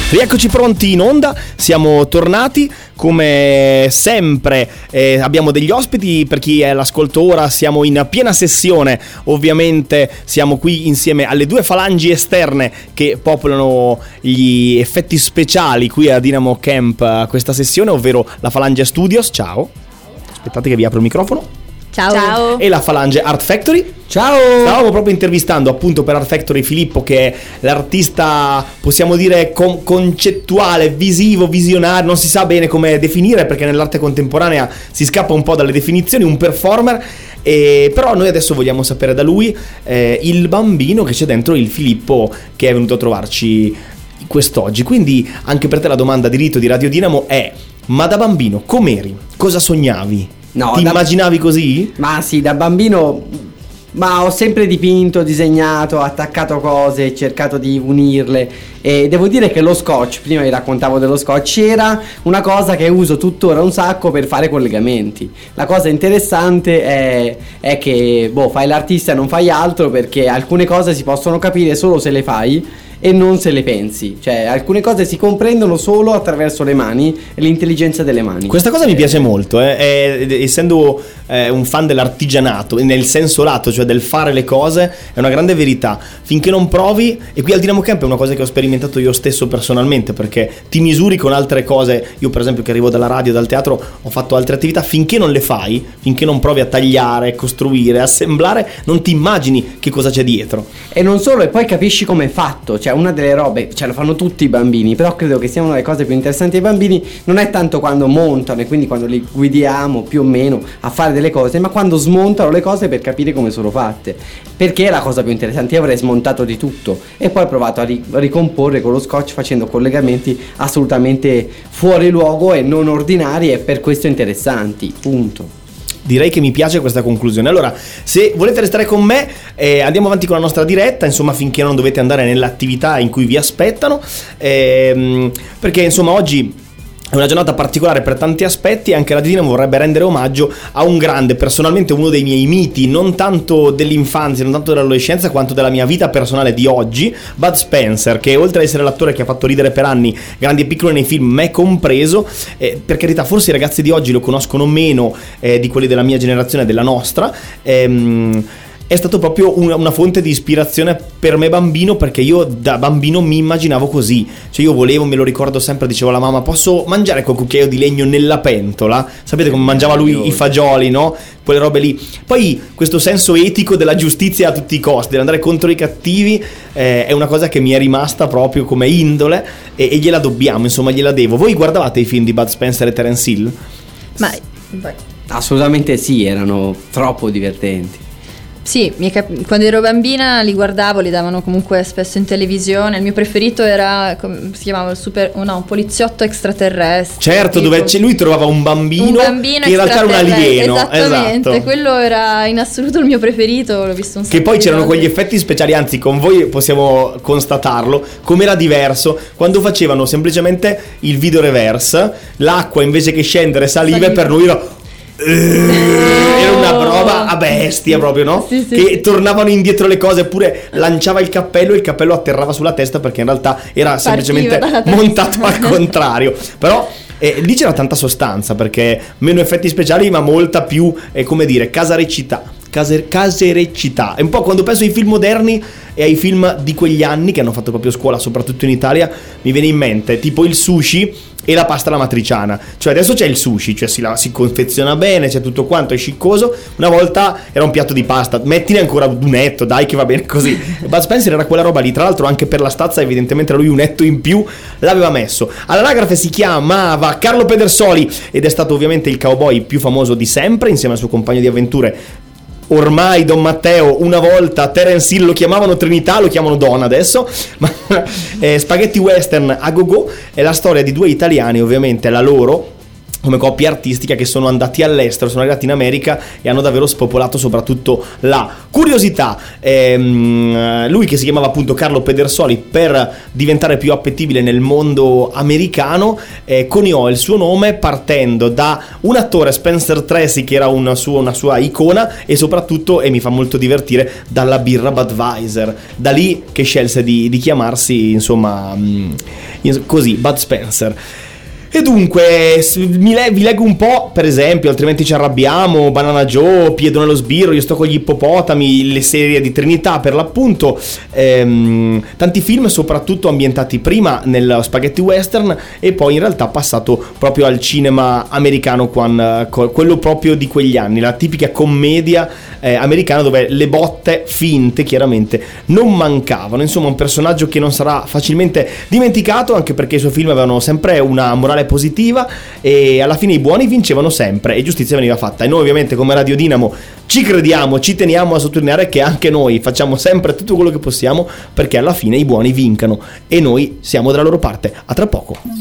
Rieccoci pronti in onda, siamo tornati come sempre, abbiamo degli ospiti. Per chi è all'ascolto ora, siamo in piena sessione, ovviamente siamo qui insieme alle due falangi esterne che popolano gli effetti speciali qui a Dynamo Camp questa sessione, ovvero la Falange Studios, ciao, aspettate che vi apro il microfono. Ciao. E la Falange Art Factory. Ciao. Stavamo proprio intervistando appunto per Art Factory Filippo, che è l'artista, possiamo dire, concettuale, visivo, visionario, non si sa bene come definire perché nell'arte contemporanea si scappa un po' dalle definizioni, un performer. Però noi adesso vogliamo sapere da lui il bambino che c'è dentro il Filippo che è venuto a trovarci quest'oggi. Quindi anche per te la domanda di rito di Radio Dynamo è: ma da bambino com'eri? Cosa sognavi? No, Ti immaginavi così? Ma sì, da bambino, ma ho sempre dipinto, disegnato, attaccato cose, cercato di unirle. E devo dire che lo scotch, prima vi raccontavo dello scotch, era una cosa che uso tuttora un sacco per fare collegamenti. La cosa interessante è che fai l'artista e non fai altro, perché alcune cose si possono capire solo se le fai e non se le pensi. Cioè alcune cose si comprendono solo attraverso le mani e l'intelligenza delle mani. Questa cosa mi piace molto, essendo un fan dell'artigianato, nel senso lato, cioè del fare le cose, è una grande verità. Finché non provi, e qui al Dynamo Camp è una cosa che ho sperimentato io stesso personalmente, perché ti misuri con altre cose. Io per esempio, che arrivo dalla radio, dal teatro, ho fatto altre attività. Finché non le fai, finché non provi a tagliare, costruire, assemblare, non ti immagini che cosa c'è dietro. E non solo, e poi capisci come è fatto. Cioè una delle robe, lo fanno tutti i bambini, però credo che sia una delle cose più interessanti ai bambini non è tanto quando montano e quindi quando li guidiamo più o meno a fare delle cose, ma quando smontano le cose per capire come sono fatte, perché è la cosa più interessante. Io avrei smontato di tutto e poi ho provato a ricomporre con lo scotch, facendo collegamenti assolutamente fuori luogo e non ordinari, e per questo interessanti, punto. Direi che mi piace questa conclusione. Allora, se volete restare con me, andiamo avanti con la nostra diretta, insomma, finché non dovete andare nell'attività in cui vi aspettano, perché insomma oggi è una giornata particolare per tanti aspetti. Anche la Dynamo vorrebbe rendere omaggio a un grande, personalmente uno dei miei miti, non tanto dell'infanzia, non tanto dell'adolescenza, quanto della mia vita personale di oggi, Bud Spencer, che oltre ad essere l'attore che ha fatto ridere per anni, grandi e piccoli nei film, me compreso, per carità, forse i ragazzi di oggi lo conoscono meno di quelli della mia generazione, della nostra. È stato proprio una fonte di ispirazione per me bambino, perché io da bambino mi immaginavo così. Cioè io volevo, me lo ricordo sempre, dicevo alla mamma: posso mangiare quel cucchiaio di legno nella pentola? Sapete come mangiava lui i fagioli, no? Quelle robe lì. Poi questo senso etico della giustizia a tutti i costi, dell'andare contro i cattivi, è una cosa che mi è rimasta proprio come indole, e gliela dobbiamo, insomma gliela devo. Voi guardavate i film di Bud Spencer e Terence Hill? Ma Assolutamente sì, erano troppo divertenti. sì, quando ero bambina li guardavo, li davano comunque spesso in televisione. Il mio preferito era, come si chiamava, un poliziotto extraterrestre. Certo, tipo, dove lui trovava un bambino che in realtà era un alieno. Esattamente, esatto. Quello era in assoluto il mio preferito, l'ho visto un sacco. Che poi di c'erano volte. quegli effetti speciali, anzi con voi possiamo constatarlo, com'era diverso quando facevano semplicemente il video reverse, l'acqua invece che scendere saliva. Per noi era una roba a bestia proprio, no? Sì. Che tornavano indietro le cose, oppure lanciava il cappello e il cappello atterrava sulla testa, perché in realtà era semplicemente montato al contrario. Però lì c'era tanta sostanza, perché meno effetti speciali ma molta più, come dire, caserecità. È un po' quando penso ai film moderni e ai film di quegli anni che hanno fatto proprio scuola, soprattutto in Italia, mi viene in mente tipo il sushi e la pasta alla matriciana. Cioè adesso c'è il sushi, cioè si confeziona bene, c'è tutto quanto, è sciccoso. Una volta era un piatto di pasta, mettine ancora un etto, dai, che va bene così. Bud Spencer era quella roba lì, tra l'altro anche per la stazza evidentemente lui un etto in più l'aveva messo. All'anagrafe si chiamava Carlo Pedersoli ed è stato ovviamente il cowboy più famoso di sempre, insieme al suo compagno di avventure ormai Don Matteo. Una volta Terence Hill lo chiamavano Trinità, lo chiamano Don adesso, ma spaghetti western a go-go. È la storia di due italiani, ovviamente la loro come coppia artistica, che sono andati all'estero, sono arrivati in America e hanno davvero spopolato soprattutto la curiosità. Lui, che si chiamava appunto Carlo Pedersoli, per diventare più appetibile nel mondo americano, coniò il suo nome partendo da un attore, Spencer Tracy, che era una sua icona, e soprattutto, e mi fa molto divertire, dalla birra Budweiser. Da lì che scelse di chiamarsi, insomma, così, Bud Spencer. E dunque vi leggo un po', per esempio, altrimenti ci arrabbiamo, Banana Joe, Piedro nello sbirro, Io sto con gli ippopotami, le serie di Trinità per l'appunto, tanti film soprattutto ambientati prima nel spaghetti western e poi in realtà passato proprio al cinema americano, quello proprio di quegli anni, la tipica commedia americana dove le botte finte chiaramente non mancavano. Insomma, un personaggio che non sarà facilmente dimenticato, anche perché i suoi film avevano sempre una morale positiva e alla fine i buoni vincevano sempre e giustizia veniva fatta. E noi ovviamente come Radio Dinamo ci crediamo, ci teniamo a sottolineare che anche noi facciamo sempre tutto quello che possiamo perché alla fine i buoni vincano e noi siamo dalla loro parte. A tra poco.